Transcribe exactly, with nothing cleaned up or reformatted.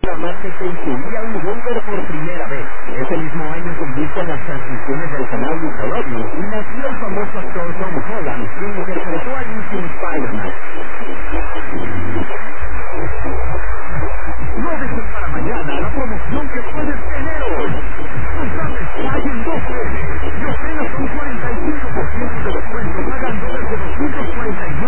La marca que incluía un Wonder por primera vez. Ese mismo año se convirtió en las transmisiones del canal Nickelodeon y nació el famoso actor Tom Holland, quien interpretó al último Spider-Man. No dejes para mañana la promoción que puedes tener hoy. Comprame Sky en doce y apenas un cuarenta y cinco por ciento de descuento pagando desde doscientos cuarenta y